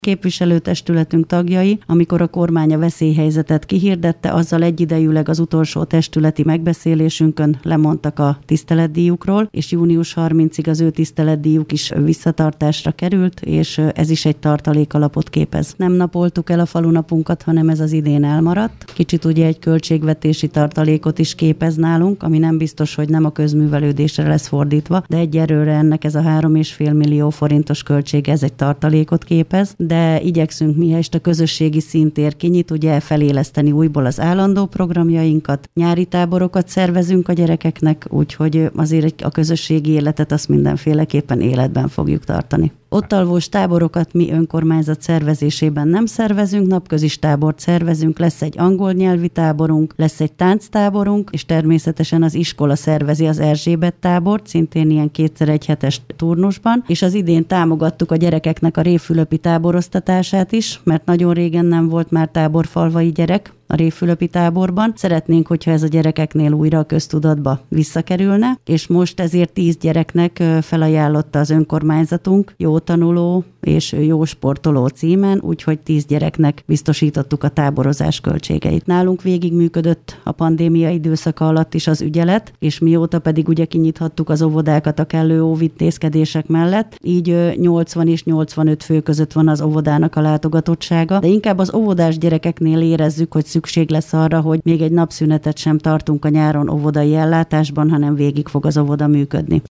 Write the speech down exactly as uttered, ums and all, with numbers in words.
Képviselőtestületünk tagjai, amikor a kormány a veszélyhelyzetet kihirdette, azzal egyidejűleg az utolsó testületi megbeszélésünkön lemondtak a tiszteletdíjukról, és június harmincadikáig az ő tiszteletdíjuk is visszatartásra került, és ez is egy tartalékalapot képez. Nem napoltuk el a falunapunkat, hanem ez az idén elmaradt. Kicsit ugye egy költségvetési tartalékot is képez nálunk, ami nem biztos, hogy nem a közművelődésre lesz fordítva, de egyelőre ennek ez a három és fél millió forintos költsége, ez egy tartalékot képez, de igyekszünk mihelyest a közösségi szintér kinyit, ugye feléleszteni újból az állandó programjainkat, nyári táborokat szervezünk a gyerekeknek, úgyhogy azért a közösségi életet azt mindenféleképpen életben fogjuk tartani. Ottalvós táborokat mi önkormányzat szervezésében nem szervezünk, napközis tábort szervezünk, lesz egy angol nyelvi táborunk, lesz egy tánctáborunk, és természetesen az iskola szervezi az Erzsébet tábort, szintén ilyen kétszer egy hetes turnusban, és az idén támogattuk a gyerekeknek a révfülöpi táboroztatását is, mert nagyon régen nem volt már táborfalvai gyerek a révfülöpi táborban. Szeretnénk, hogyha ez a gyerekeknél újra a köztudatba visszakerülne, és most ezért tíz gyereknek felajánlotta az önkormányzatunk jó tanuló és jó sportoló címen, úgyhogy tíz gyereknek biztosítottuk a táborozás költségeit. Nálunk végigműködött a pandémia időszaka alatt is az ügyelet, és mióta pedig ugye kinyithattuk az óvodákat a kellő óvintézkedések mellett, így nyolcvan és nyolcvanöt fő között van az óvodának a látogatottsága, de inkább az óvodás gyerekeknél érezzük, hogy szükség lesz arra, hogy még egy napszünetet sem tartunk a nyáron óvodai ellátásban, hanem végig fog az óvoda működni.